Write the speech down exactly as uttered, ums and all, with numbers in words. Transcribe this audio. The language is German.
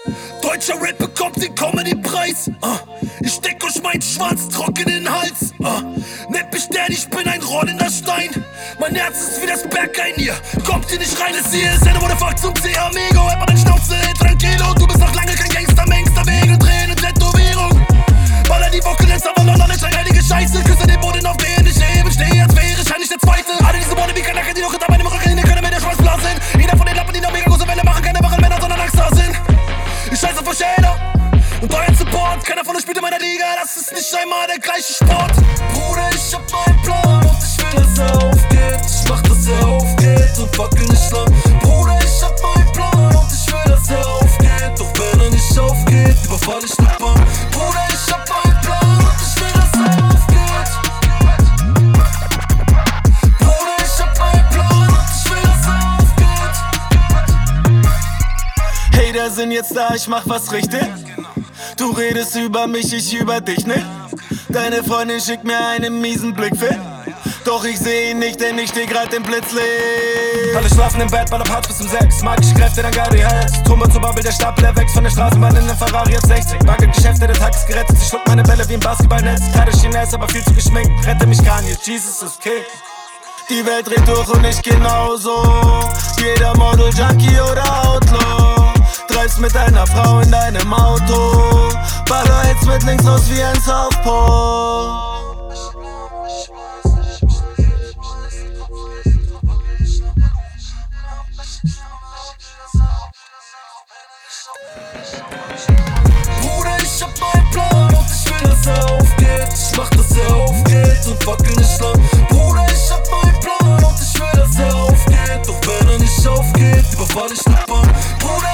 Deutscher Rap bekommt den Comedy-Preis. uh. Ich steck euch meinen Schwanz trocken in den Hals. uh. Nennt mich Stern, ich bin ein rollender Stein. Mein Herz ist wie das Berghain hier. Kommt hier nicht rein, es hier ist eine Motherfuck zum C Amigo. Hört mal den Schnauze, tranquilo. Du bist noch lange kein Gangster, Mangster, Wege, Tränen, Tätowierung. Baller die Woche lässt aber noch nicht eine heilige Scheiße. Küsse den Boden, auf den ich lebe. Stehe, als wäre ich eigentlich der Zweite. Alle diese Worte wie Kanaka, die noch hinter meinem Rücken, die können mir der Schwanz blasen. Jeder von den Lappen, die noch mega große Welle machen, keine wachen Männer, sondern Angster sind. Ich scheiße auf Schäder und euren Support. Keiner von euch spielt in meiner Liga, das ist nicht einmal der gleiche Sport. Bruder, ich hab meinen Plan und ich will, dass er aufgeht. Ich mach, dass er aufgeht und wackel nicht lang. Bruder, ich hab meinen Plan und ich will, dass er aufgeht. Doch wenn er nicht aufgeht, überfall ich die Bank. Bruder, ich hab meinen Plan und ich will, dass er aufgeht. Bruder, ich hab meinen Plan und ich will, dass er aufgeht. Hater sind jetzt da, ich mach was richtig. Du redest über mich, ich über dich, ne? Deine Freundin schickt mir einen miesen Blickfilm. Doch ich seh ihn nicht, denn ich steh grad im Blitzlicht. Alle schlafen im Bett, baller Parts bis um sechs. Magische Kräfte, dann Gaudi Hals. Trummer zur Bubble, der Stapel, er wächst von der Straßenbahn in den Ferrari auf sechzig. Geschäfte, der Tag ist gerettet. Sie schluckt meine Bälle wie ein Basketballnetz. Gerade Chines, aber viel zu geschminkt. Rette mich Kanye, Jesus ist King. Die Welt dreht durch und ich genauso. Jeder Model, Junkie oder Outlaw. Treibst mit deiner Frau in deinem Auto. Baller Hits mit links raus wie ein Southpaw. Bruder, ich hab meinen Plan und ich will, dass er aufgeht. Ich mach, dass er aufgeht und wackel nicht lang. Bruder, ich hab meinen Plan und ich will, dass er aufgeht. Doch wenn er nicht aufgeht, überfall ich die Bank. Bruder,